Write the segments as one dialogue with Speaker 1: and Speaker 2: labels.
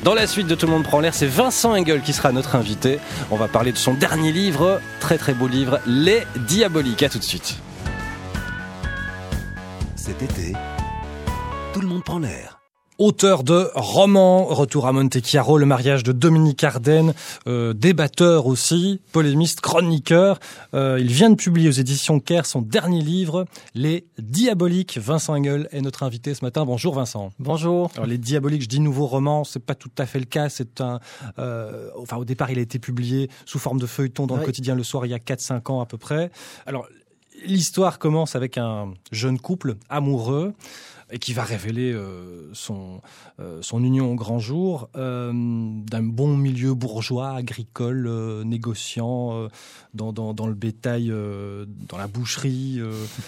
Speaker 1: Dans la suite de Tout le monde prend l'air, c'est Vincent Engel qui sera notre invité. On va parler de son dernier livre, très très beau livre, Les Diaboliques. À tout de suite.
Speaker 2: Cet été, Tout le monde prend l'air.
Speaker 3: Auteur de romans, retour à Monte Chiaro, le mariage de Dominique Ardennes, débatteur aussi, polémiste, chroniqueur. Il vient de publier aux éditions Caire son dernier livre, Les Diaboliques. Vincent Engel est notre invité ce matin. Bonjour Vincent.
Speaker 4: Bonjour.
Speaker 3: Alors Les Diaboliques, je dis nouveau roman, c'est pas tout à fait le cas. C'est au départ, il a été publié sous forme de feuilleton dans le quotidien Le Soir il y a 4-5 ans à peu près. Alors, l'histoire commence avec un jeune couple amoureux et qui va révéler son union au grand jour d'un bon milieu bourgeois, agricole, négociant dans le bétail, dans la boucherie.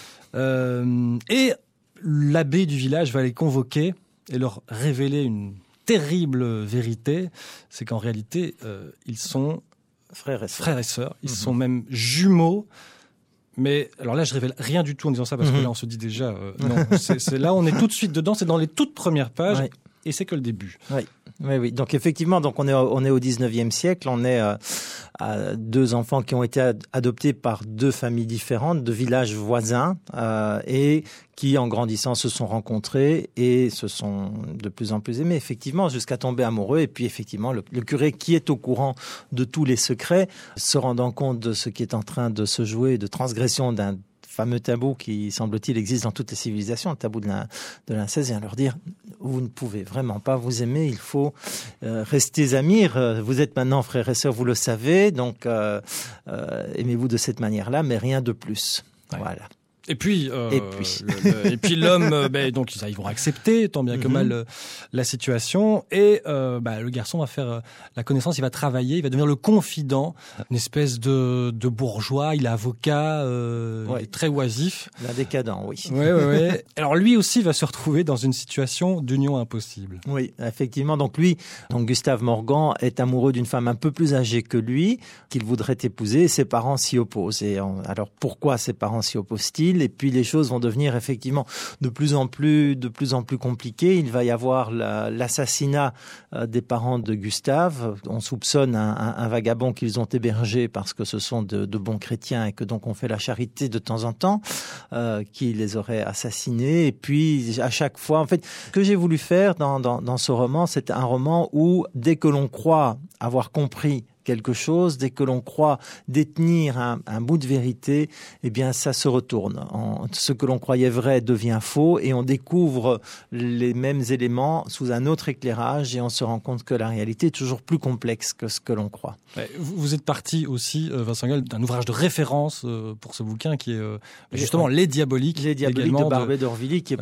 Speaker 3: Et l'abbé du village va les convoquer et leur révéler une terrible vérité, c'est qu'en réalité, ils sont frères et sœurs. Ils sont même jumeaux. Mais alors là, je révèle rien du tout en disant ça parce que là, on se dit déjà non. C'est là, on est tout de suite dedans. C'est dans les toutes premières pages et c'est que le début.
Speaker 4: Oui. Donc effectivement, on est au 19e siècle. On est à deux enfants qui ont été adoptés par deux familles différentes, deux villages voisins, et qui, en grandissant, se sont rencontrés et se sont de plus en plus aimés, effectivement, jusqu'à tomber amoureux. Et puis, effectivement, le curé, qui est au courant de tous les secrets, se rendant compte de ce qui est en train de se jouer, de transgression d'un fameux tabou qui, semble-t-il, existe dans toutes les civilisations, le tabou de l'inceste, vient leur dire « Vous ne pouvez vraiment pas vous aimer, il faut rester amis, vous êtes maintenant frères et sœurs, vous le savez, donc aimez-vous de cette manière-là, mais rien de plus. » Voilà.
Speaker 3: Et puis l'homme, donc ils vont accepter tant bien que mal la situation. Et le garçon va faire la connaissance, il va travailler, il va devenir le confident, une espèce de bourgeois. Il est avocat, il est très oisif.
Speaker 4: Un décadent, oui.
Speaker 3: Oui. Alors lui aussi va se retrouver dans une situation d'union impossible.
Speaker 4: Oui, effectivement. Donc Gustave Morgan est amoureux d'une femme un peu plus âgée que lui, qu'il voudrait épouser. Et ses parents s'y opposent. Alors pourquoi ses parents s'y opposent-ils ? Et puis les choses vont devenir effectivement de plus en plus compliquées. Il va y avoir l'assassinat des parents de Gustave. On soupçonne un vagabond qu'ils ont hébergé parce que ce sont de bons chrétiens et que donc on fait la charité de temps en temps, qui les aurait assassinés. Et puis à chaque fois, en fait, ce que j'ai voulu faire dans ce roman, c'est un roman où dès que l'on croit avoir compris quelque chose, dès que l'on croit détenir un bout de vérité, eh bien ça se retourne. Ce que l'on croyait vrai devient faux et on découvre les mêmes éléments sous un autre éclairage et on se rend compte que la réalité est toujours plus complexe que ce que l'on croit.
Speaker 3: Vous êtes parti aussi, Vincent Engel, d'un ouvrage de référence pour ce bouquin qui est justement Les Diaboliques.
Speaker 4: Les Diaboliques de Barbey d'Aurevilly, qui est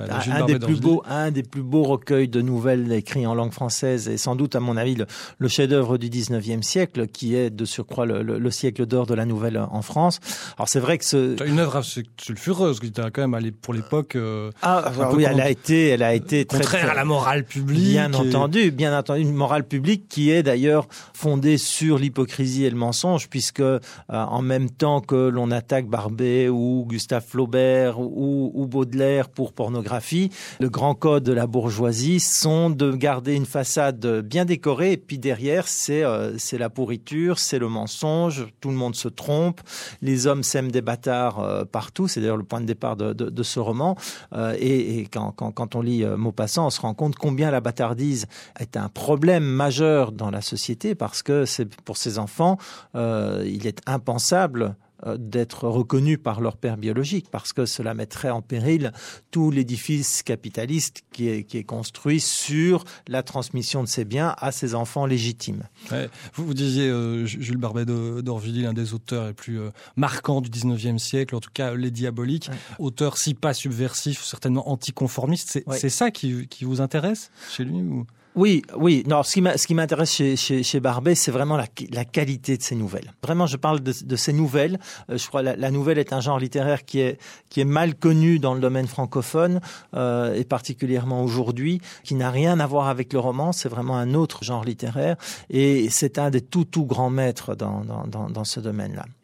Speaker 4: un des plus beaux recueils de nouvelles écrits en langue française et sans doute, à mon avis, le chef-d'œuvre du 19e siècle, qui est de surcroît le siècle d'or de la nouvelle en France. Alors c'est vrai que c'est
Speaker 3: une œuvre sulfureuse qui était quand même allée pour l'époque.
Speaker 4: Elle a été
Speaker 3: contraire à la morale publique.
Speaker 4: Bien entendu, une morale publique qui est d'ailleurs fondée sur l'hypocrisie et le mensonge, puisque en même temps que l'on attaque Barbey ou Gustave Flaubert ou Baudelaire pour pornographie, le grand code de la bourgeoisie sont de garder une façade bien décorée et puis derrière c'est la pourriture, c'est le mensonge, tout le monde se trompe, les hommes sèment des bâtards partout, c'est d'ailleurs le point de départ de ce roman, et quand on lit Maupassant, on se rend compte combien la bâtardise est un problème majeur dans la société, parce que c'est pour ces enfants, il est impensable d'être reconnus par leur père biologique, parce que cela mettrait en péril tout l'édifice capitaliste qui est construit sur la transmission de ses biens à ses enfants légitimes.
Speaker 3: Ouais. Vous disiez Jules Barbey d'Aurevilly, l'un des auteurs les plus marquants du 19e siècle, en tout cas Les Diaboliques, auteur si pas subversif, certainement anticonformiste. C'est ça qui vous intéresse chez lui ou...
Speaker 4: Oui. Non, ce qui m'intéresse chez Barbey, c'est vraiment la qualité de ses nouvelles. Vraiment, je parle de ses nouvelles. Je crois la nouvelle est un genre littéraire qui est mal connu dans le domaine francophone, et particulièrement aujourd'hui, qui n'a rien à voir avec le roman. C'est vraiment un autre genre littéraire, et c'est un des tout grands maîtres dans ce domaine-là.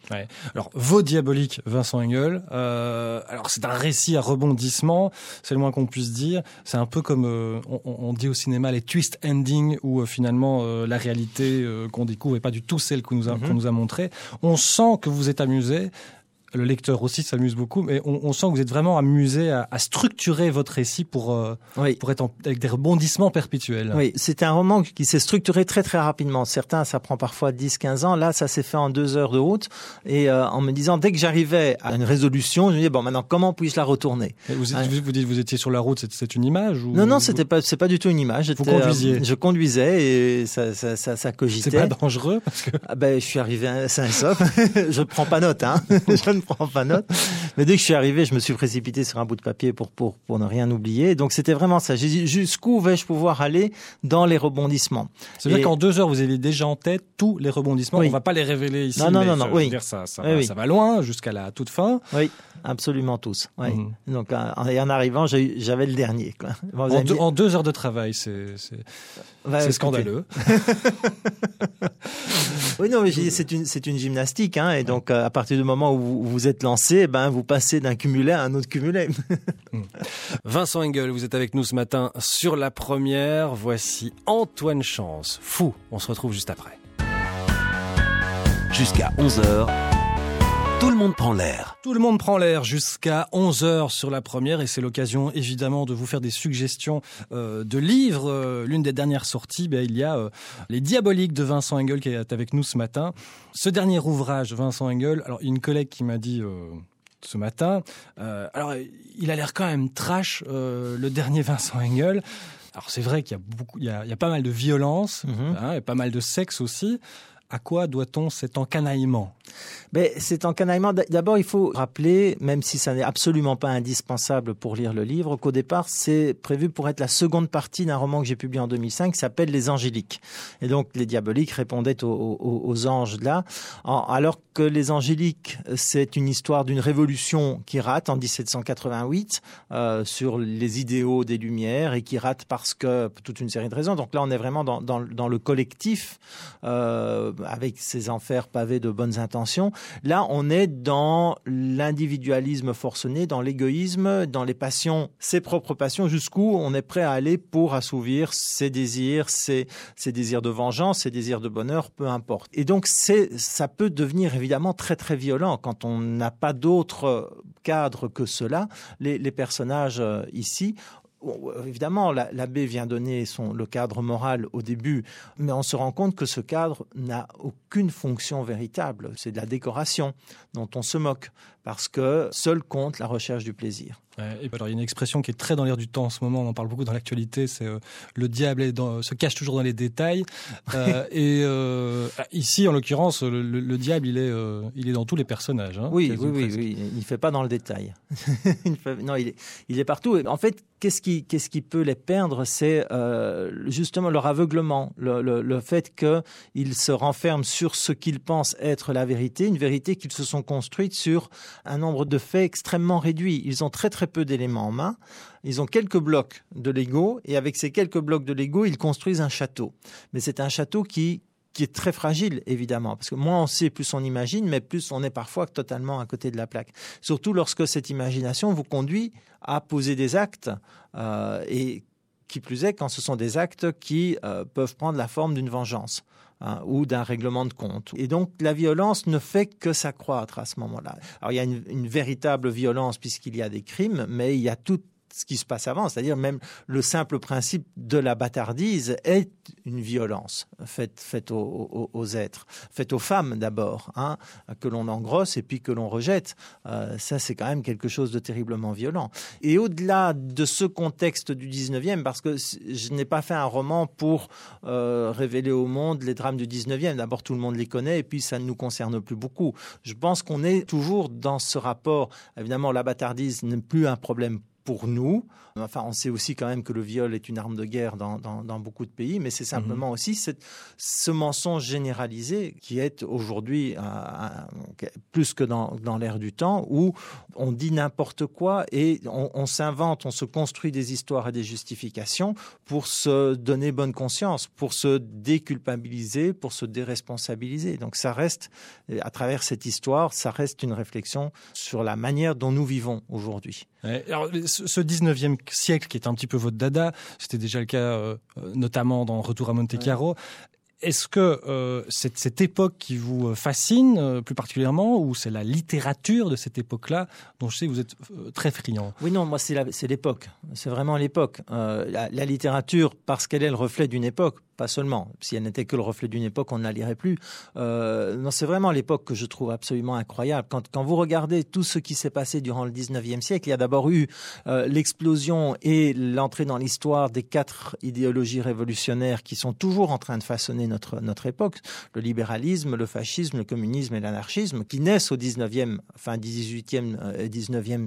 Speaker 3: Ouais. Alors, Vaux diaboliques, Vincent Engel. Alors, c'est un récit à rebondissement, c'est le moins qu'on puisse dire. C'est un peu comme on dit au cinéma les twist endings, où finalement la réalité qu'on découvre n'est pas du tout celle qu'on nous a montrée. On sent que vous êtes amusé. Le lecteur aussi s'amuse beaucoup, mais on sent que vous êtes vraiment amusé à structurer votre récit pour être avec des rebondissements perpétuels.
Speaker 4: Oui, c'est un roman qui s'est structuré très très rapidement. Certains, ça prend parfois 10-15 ans. Là, ça s'est fait en 2 heures de route. Et en me disant, dès que j'arrivais à une résolution, je me disais, bon, maintenant, comment puis-je la retourner?
Speaker 3: Vous dites, vous étiez sur la route, c'est une image ou...
Speaker 4: Non, c'est pas du tout une image.
Speaker 3: Vous conduisiez.
Speaker 4: Je conduisais et ça cogitait.
Speaker 3: C'est pas dangereux parce que...
Speaker 4: je suis arrivé sain et sauf. Je prends pas note, hein. Je ne prends pas note. Mais dès que je suis arrivé, je me suis précipité sur un bout de papier pour ne rien oublier. Donc c'était vraiment ça. J'ai dit, jusqu'où vais-je pouvoir aller dans les rebondissements?
Speaker 3: C'est-à-dire qu'en 2 heures, vous avez déjà en tête tous les rebondissements.
Speaker 4: Oui.
Speaker 3: On va pas les révéler ici.
Speaker 4: Non.
Speaker 3: Je veux dire, ça va loin jusqu'à la toute fin.
Speaker 4: Oui, absolument tous. Oui. Donc en arrivant, j'avais le dernier, quoi. Bon,
Speaker 3: en 2 heures de travail, c'est scandaleux.
Speaker 4: Oui, non, mais c'est une gymnastique, hein. Et donc à partir du moment où vous êtes lancé, vous passez d'un cumulé à un autre cumulé.
Speaker 1: Vincent Engel, vous êtes avec nous ce matin sur La Première. Voici Antoine Chance. Fou, on se retrouve juste après.
Speaker 2: Jusqu'à 11h, tout le monde prend l'air.
Speaker 3: Tout le monde prend l'air jusqu'à 11h sur La Première et c'est l'occasion évidemment de vous faire des suggestions de livres. L'une des dernières sorties, il y a Les Diaboliques de Vincent Engel qui est avec nous ce matin. Ce dernier ouvrage, Vincent Engel, alors une collègue qui m'a dit... ce matin. Alors, il a l'air quand même trash, le dernier Vincent Engel. Alors, c'est vrai qu'il y a pas mal de violence, et pas mal de sexe aussi. À quoi doit-on cet encanaillement ?
Speaker 4: Cet encanaillement, d'abord, il faut rappeler, même si ça n'est absolument pas indispensable pour lire le livre, qu'au départ, c'est prévu pour être la seconde partie d'un roman que j'ai publié en 2005 qui s'appelle Les Angéliques. Et donc, les Diaboliques répondaient aux anges là. Alors que Les Angéliques, c'est une histoire d'une révolution qui rate en 1788 sur les idéaux des Lumières et qui rate parce que, pour toute une série de raisons. Donc là, on est vraiment dans le collectif, avec ses enfers pavés de bonnes intentions. Là, on est dans l'individualisme forcené, dans l'égoïsme, dans les passions, ses propres passions, jusqu'où on est prêt à aller pour assouvir ses désirs de vengeance, ses désirs de bonheur, peu importe. Et donc, ça peut devenir évidemment très très violent quand on n'a pas d'autre cadre que cela. Les personnages ici... Évidemment, l'abbé vient donner le cadre moral au début, mais on se rend compte que ce cadre n'a aucune fonction véritable. C'est de la décoration dont on se moque, parce que seul compte la recherche du plaisir.
Speaker 3: Et alors, il y a une expression qui est très dans l'air du temps en ce moment, on en parle beaucoup dans l'actualité, c'est le diable se cache toujours dans les détails. Ici, en l'occurrence, le diable, il est dans tous les personnages. Hein,
Speaker 4: oui, il ne fait pas dans le détail. il est partout. En fait, qu'est-ce qui peut les perdre? C'est justement leur aveuglement, le fait qu'ils se renferment sur ce qu'ils pensent être la vérité, une vérité qu'ils se sont construite sur un nombre de faits extrêmement réduit. Ils ont très très peu d'éléments en main. Ils ont quelques blocs de Lego et avec ces quelques blocs de Lego, ils construisent un château. Mais c'est un château qui est très fragile, évidemment, parce que moins on sait, plus on imagine, mais plus on est parfois totalement à côté de la plaque. Surtout lorsque cette imagination vous conduit à poser des actes et qui plus est quand ce sont des actes qui peuvent prendre la forme d'une vengeance. Ou d'un règlement de compte. Et donc, la violence ne fait que s'accroître à ce moment-là. Alors, il y a une véritable violence puisqu'il y a des crimes, mais il y a tout ce qui se passe avant, c'est-à-dire même le simple principe de la bâtardise est une violence faite aux êtres, faite aux femmes d'abord, que l'on engrosse et puis que l'on rejette. Ça, c'est quand même quelque chose de terriblement violent. Et au-delà de ce contexte du 19e, parce que je n'ai pas fait un roman pour révéler au monde les drames du 19e. D'abord, tout le monde les connaît et puis ça ne nous concerne plus beaucoup. Je pense qu'on est toujours dans ce rapport. Évidemment, la bâtardise n'est plus un problème pour nous. Enfin, on sait aussi quand même que le viol est une arme de guerre dans beaucoup de pays, mais c'est simplement aussi ce mensonge généralisé qui est aujourd'hui plus que dans l'ère du temps, où on dit n'importe quoi et on s'invente, on se construit des histoires et des justifications pour se donner bonne conscience, pour se déculpabiliser, pour se déresponsabiliser. Donc ça reste, à travers cette histoire, ça reste une réflexion sur la manière dont nous vivons aujourd'hui.
Speaker 3: Ouais, alors, ce 19e siècle qui est un petit peu votre dada, c'était déjà le cas notamment dans Retour à Monte Carlo. Ouais. Est-ce que c'est cette époque qui vous fascine plus particulièrement, ou c'est la littérature de cette époque-là dont je sais que vous êtes très friand?
Speaker 4: Oui, non, moi c'est l'époque. C'est vraiment l'époque. La littérature, parce qu'elle est le reflet d'une époque, pas seulement. Si elle n'était que le reflet d'une époque, on ne la lirait plus. Non, c'est vraiment l'époque que je trouve absolument incroyable. Quand vous regardez tout ce qui s'est passé durant le 19e siècle, il y a d'abord eu l'explosion et l'entrée dans l'histoire des 4 idéologies révolutionnaires qui sont toujours en train de façonner notre époque. Le libéralisme, le fascisme, le communisme et l'anarchisme, qui naissent au 19e, fin 18e et 19e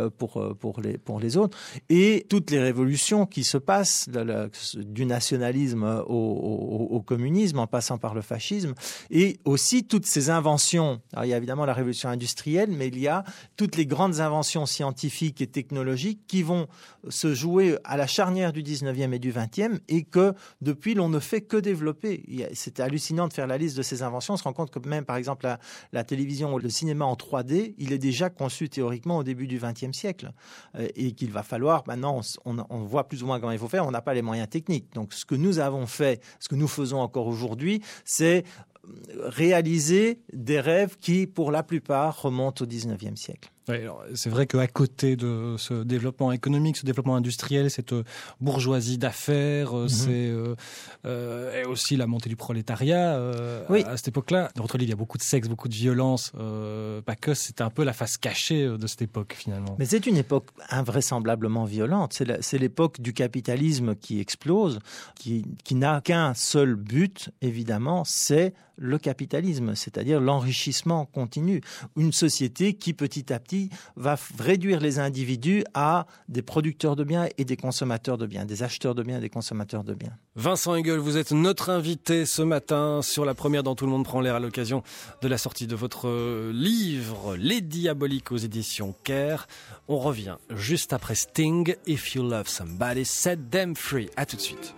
Speaker 4: pour les autres. Et toutes les révolutions qui se passent, du nationalisme au communisme, en passant par le fascisme, et aussi toutes ces inventions. Alors, il y a évidemment la révolution industrielle, mais il y a toutes les grandes inventions scientifiques et technologiques qui vont se jouer à la charnière du 19e et du 20e, et que depuis, l'on ne fait que développer. C'est hallucinant de faire la liste de ces inventions. On se rend compte que même, par exemple, la télévision ou le cinéma en 3D, il est déjà conçu théoriquement au début du 20e siècle, et qu'il va falloir, maintenant, on voit plus ou moins comment il faut faire, on n'a pas les moyens techniques. Donc, ce que nous avons fait, ce que nous faisons encore aujourd'hui, c'est réaliser des rêves qui, pour la plupart, remontent au 19e siècle.
Speaker 3: Oui, alors, c'est vrai qu'à côté de ce développement économique, ce développement industriel, cette bourgeoisie d'affaires, c'est et aussi la montée du prolétariat
Speaker 4: oui.
Speaker 3: À cette époque-là. Dans votre livre, il y a beaucoup de sexe, beaucoup de violence. Pas que, c'était un peu la face cachée de cette époque, finalement.
Speaker 4: Mais c'est une époque invraisemblablement violente. C'est l'époque du capitalisme qui explose, qui n'a qu'un seul but, évidemment, c'est le capitalisme, c'est-à-dire l'enrichissement continu. Une société qui, petit à petit, va réduire les individus à des producteurs de biens et des consommateurs de biens, des acheteurs de biens et des consommateurs de biens.
Speaker 1: Vincent Engel, vous êtes notre invité ce matin sur la première dans Tout le monde prend l'air à l'occasion de la sortie de votre livre Les Diaboliques aux éditions Care. On revient juste après Sting, If You Love Somebody, Set Them Free. À tout de suite.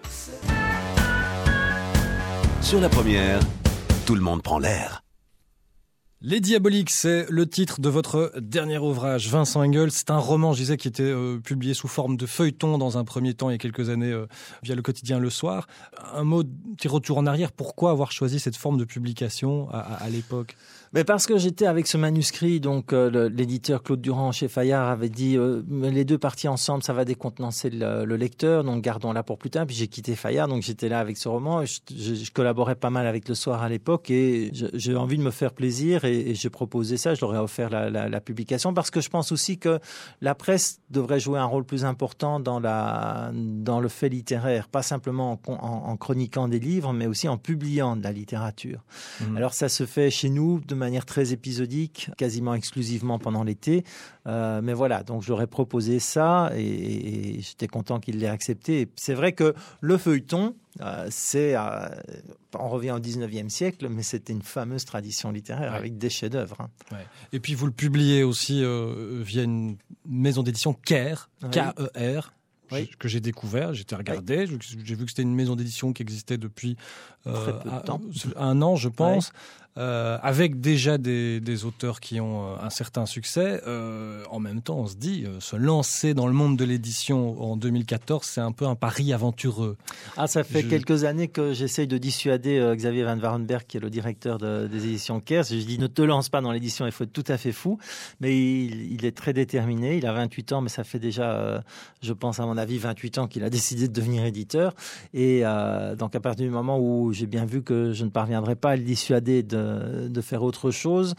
Speaker 2: Sur la première, Tout le monde prend l'air.
Speaker 3: Les Diaboliques, c'est le titre de votre dernier ouvrage, Vincent Engel. C'est un roman, je disais, qui était publié sous forme de feuilleton dans un premier temps, il y a quelques années, via le quotidien Le Soir. Un mot, petit retour en arrière, pourquoi avoir choisi cette forme de publication à l'époque ?
Speaker 4: Mais parce que j'étais avec ce manuscrit, donc l'éditeur Claude Durand chez Fayard avait dit les deux parties ensemble, ça va décontenancer le lecteur, donc gardons-la pour plus tard. Puis j'ai quitté Fayard, donc j'étais là avec ce roman. Je collaborais pas mal avec Le Soir à l'époque et j'ai envie de me faire plaisir et j'ai proposé ça. Je leur ai offert la publication parce que je pense aussi que la presse devrait jouer un rôle plus important dans le fait littéraire, pas simplement en chroniquant des livres, mais aussi en publiant de la littérature. Alors ça se fait chez nous de manière très épisodique, quasiment exclusivement pendant l'été. Mais voilà, donc je leur ai proposé ça et j'étais content qu'ils l'aient accepté. Et c'est vrai que le feuilleton, on revient au 19e siècle, mais c'était une fameuse tradition littéraire avec des chefs-d'œuvre. Hein.
Speaker 3: Ouais. Et puis vous le publiez aussi via une maison d'édition Care, K-E-R. Oui. Que j'ai découvert, j'étais regardé, j'ai vu que c'était une maison d'édition qui existait depuis
Speaker 4: très peu de temps.
Speaker 3: Un an, je pense, avec déjà des auteurs qui ont un certain succès. En même temps, on se dit, se lancer dans le monde de l'édition en 2014, c'est un peu un pari aventureux.
Speaker 4: Ah, ça fait quelques années que j'essaye de dissuader Xavier Van Warenberg, qui est le directeur des éditions Kers. Je dis, ne te lance pas dans l'édition, il faut être tout à fait fou. Mais il est très déterminé, il a 28 ans, mais ça fait déjà, je pense à mon avis, 28 ans qu'il a décidé de devenir éditeur. Et donc à partir du moment où j'ai bien vu que je ne parviendrais pas à le dissuader de faire autre chose,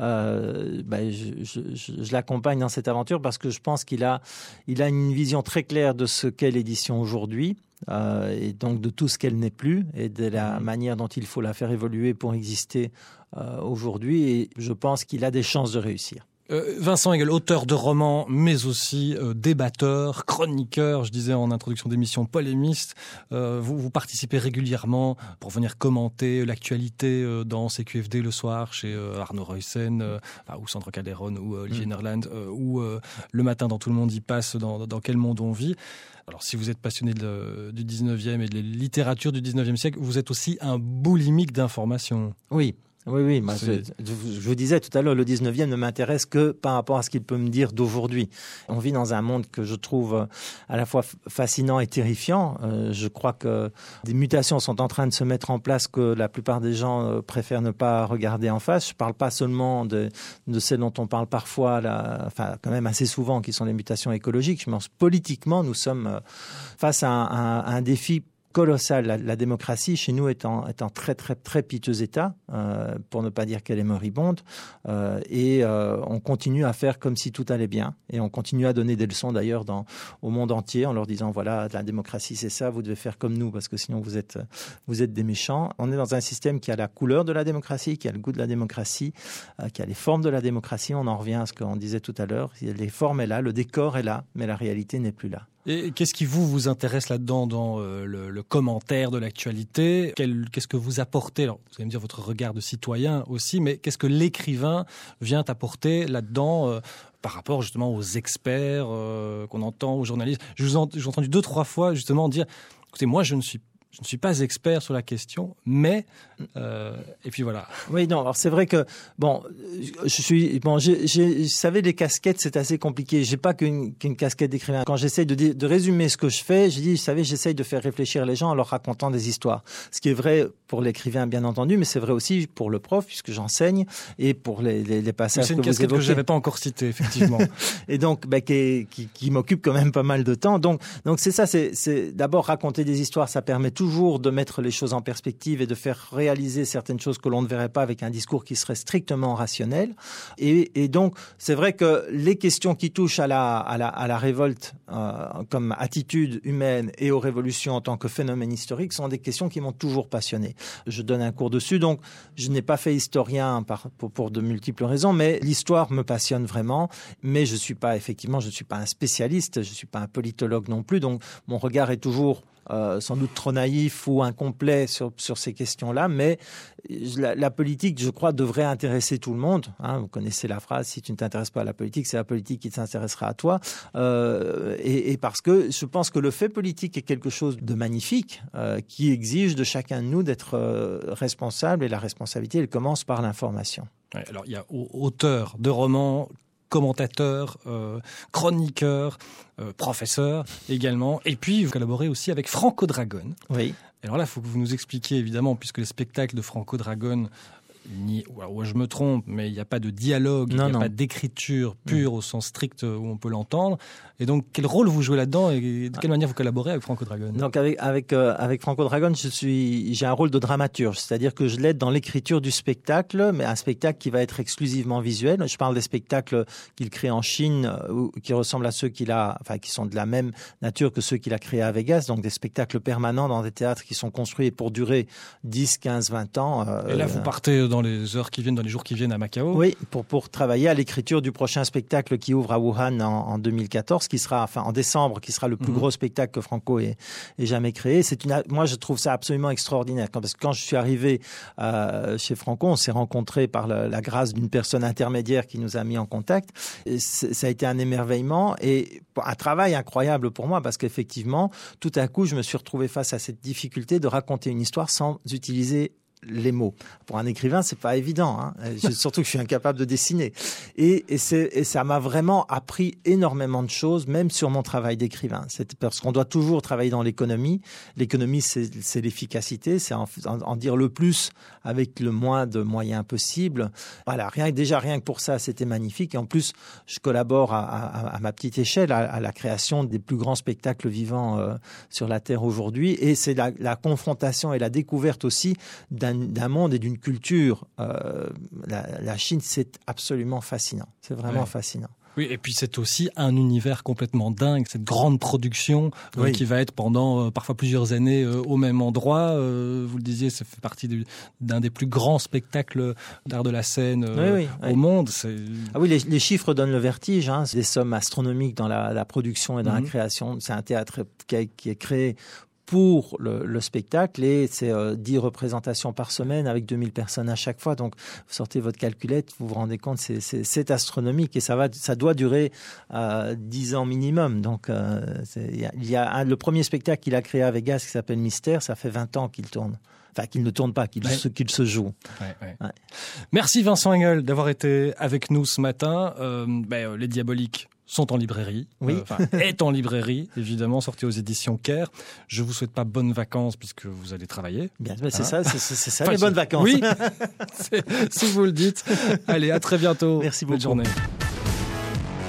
Speaker 4: je l'accompagne dans cette aventure parce que je pense qu'il a une vision très claire de ce qu'est l'édition aujourd'hui. Et donc de tout ce qu'elle n'est plus et de la manière dont il faut la faire évoluer pour exister aujourd'hui. Et je pense qu'il a des chances de réussir.
Speaker 3: Vincent Engel, auteur de romans, mais aussi débatteur, chroniqueur, je disais en introduction d'émission, polémiste. Vous participez régulièrement pour venir commenter l'actualité dans CQFD le soir, chez Arnaud Reussen, ou Sandra Calderon, ou Olivier Nerland, ou le matin dans Tout le monde y passe, dans Quel monde on vit. Alors, si vous êtes passionné du 19e et de la littérature du 19e siècle, vous êtes aussi un boulimique d'informations.
Speaker 4: Oui. Oui. Moi, je vous disais tout à l'heure, le 19e ne m'intéresse que par rapport à ce qu'il peut me dire d'aujourd'hui. On vit dans un monde que je trouve à la fois fascinant et terrifiant. Je crois que des mutations sont en train de se mettre en place que la plupart des gens préfèrent ne pas regarder en face. Je ne parle pas seulement de celles dont on parle parfois, quand même assez souvent, qui sont les mutations écologiques. Je pense politiquement, nous sommes face à un défi colossal. La démocratie, chez nous, est en très, très, très piteux état, pour ne pas dire qu'elle est moribonde. On continue à faire comme si tout allait bien. Et on continue à donner des leçons, d'ailleurs, au monde entier, en leur disant, voilà, la démocratie, c'est ça, vous devez faire comme nous, parce que sinon, vous êtes des méchants. On est dans un système qui a la couleur de la démocratie, qui a le goût de la démocratie, qui a les formes de la démocratie. On en revient à ce qu'on disait tout à l'heure. Les formes sont là, le décor est là, mais la réalité n'est plus là.
Speaker 3: Et qu'est-ce qui vous intéresse là-dedans, dans le commentaire de l'actualité? Qu'est-ce que vous apportez? Alors, vous allez me dire votre regard de citoyen aussi, mais qu'est-ce que l'écrivain vient apporter là-dedans par rapport justement aux experts qu'on entend, aux journalistes? J'ai entendu 2-3 fois justement dire, écoutez, moi je ne suis pas expert sur la question, mais et puis voilà.
Speaker 4: Oui, non. Alors c'est vrai que je savais les casquettes, c'est assez compliqué. J'ai pas qu'une casquette d'écrivain. Quand j'essaye de résumer ce que je fais, j'essaye de faire réfléchir les gens en leur racontant des histoires. Ce qui est vrai pour l'écrivain, bien entendu, mais c'est vrai aussi pour le prof, puisque j'enseigne, et pour les passages que vous évoquez. C'est une
Speaker 3: casquette que je n'avais pas encore citée, effectivement.
Speaker 4: Et donc, qui m'occupe quand même pas mal de temps. Donc c'est ça. C'est d'abord raconter des histoires. Ça permet toujours de mettre les choses en perspective et de faire réaliser certaines choses que l'on ne verrait pas avec un discours qui serait strictement rationnel. Et donc, c'est vrai que les questions qui touchent à la révolte comme attitude humaine et aux révolutions en tant que phénomène historique sont des questions qui m'ont toujours passionné. Je donne un cours dessus, donc je n'ai pas fait historien pour de multiples raisons, mais l'histoire me passionne vraiment. Mais je ne suis pas un spécialiste, je ne suis pas un politologue non plus, donc mon regard est toujours sans doute trop naïf ou incomplet sur ces questions-là, mais la politique, je crois, devrait intéresser tout le monde. Vous connaissez la phrase, si tu ne t'intéresses pas à la politique, c'est la politique qui s'intéressera à toi. Et parce que je pense que le fait politique est quelque chose de magnifique, qui exige de chacun de nous d'être responsable, et la responsabilité, elle commence par l'information.
Speaker 3: Ouais, alors, il y a auteur de romans, commentateur, chroniqueur, professeur également. Et puis, vous collaborez aussi avec Franco Dragone.
Speaker 4: Oui.
Speaker 3: Alors là, il faut que vous nous expliquiez, évidemment, puisque les spectacles de Franco Dragone, je me trompe, mais il n'y a pas de dialogue, il n'y a pas d'écriture pure au sens strict où on peut l'entendre. Et donc, quel rôle vous jouez là-dedans et de quelle manière vous collaborez avec Franco Dragone?
Speaker 4: Donc, avec Franco Dragone, j'ai un rôle de dramaturge, c'est-à-dire que je l'aide dans l'écriture du spectacle, mais un spectacle qui va être exclusivement visuel. Je parle des spectacles qu'il crée en Chine, qui ressemblent à ceux qui sont de la même nature que ceux qu'il a créés à Vegas, donc des spectacles permanents dans des théâtres qui sont construits pour durer 10, 15, 20 ans.
Speaker 3: Et là, vous partez dans les heures qui viennent, dans les jours qui viennent à Macao?
Speaker 4: Oui, pour travailler à l'écriture du prochain spectacle qui ouvre à Wuhan en 2014, qui sera, en décembre, qui sera le plus gros spectacle que Franco ait jamais créé. Moi, je trouve ça absolument extraordinaire. Parce que quand je suis arrivé chez Franco, on s'est rencontrés par la grâce d'une personne intermédiaire qui nous a mis en contact. Et ça a été un émerveillement et un travail incroyable pour moi, parce qu'effectivement, tout à coup, je me suis retrouvé face à cette difficulté de raconter une histoire sans utiliser les mots. Pour un écrivain, c'est pas évident, surtout que je suis incapable de dessiner. Et ça m'a vraiment appris énormément de choses, même sur mon travail d'écrivain. C'est parce qu'on doit toujours travailler dans l'économie. L'économie, c'est l'efficacité, c'est en dire le plus avec le moins de moyens possible. Voilà, rien que pour ça, c'était magnifique. Et en plus, je collabore à ma petite échelle à la création des plus grands spectacles vivants sur la Terre aujourd'hui. Et c'est la confrontation et la découverte aussi d'un monde et d'une culture. La Chine, c'est absolument fascinant. C'est vraiment fascinant.
Speaker 3: Oui, et puis c'est aussi un univers complètement dingue, cette grande production qui va être pendant parfois plusieurs années au même endroit. Vous le disiez, ça fait partie d'un des plus grands spectacles d'art de la scène au monde.
Speaker 4: Ah oui, les chiffres donnent le vertige. C'est des sommes astronomiques dans la production et dans la création. C'est un théâtre qui est créé pour le spectacle et c'est 10 représentations par semaine avec 2000 personnes à chaque fois. Donc, vous sortez votre calculette, vous vous rendez compte, c'est astronomique et ça doit durer 10 ans minimum. Donc, il y a le premier spectacle qu'il a créé à Vegas qui s'appelle Mystère, ça fait 20 ans qu'il tourne. Enfin, qu'il ne tourne pas, qu'il se joue.
Speaker 3: Ouais. Merci Vincent Engel d'avoir été avec nous ce matin. Les Diaboliques sont en librairie, est en librairie, évidemment, sorti aux éditions Caire. Je vous souhaite pas bonnes vacances puisque vous allez travailler.
Speaker 4: Bien, c'est ça les bonnes vacances.
Speaker 3: Oui, si vous le dites. Allez, à très bientôt.
Speaker 4: Merci beaucoup.
Speaker 3: Bonne journée.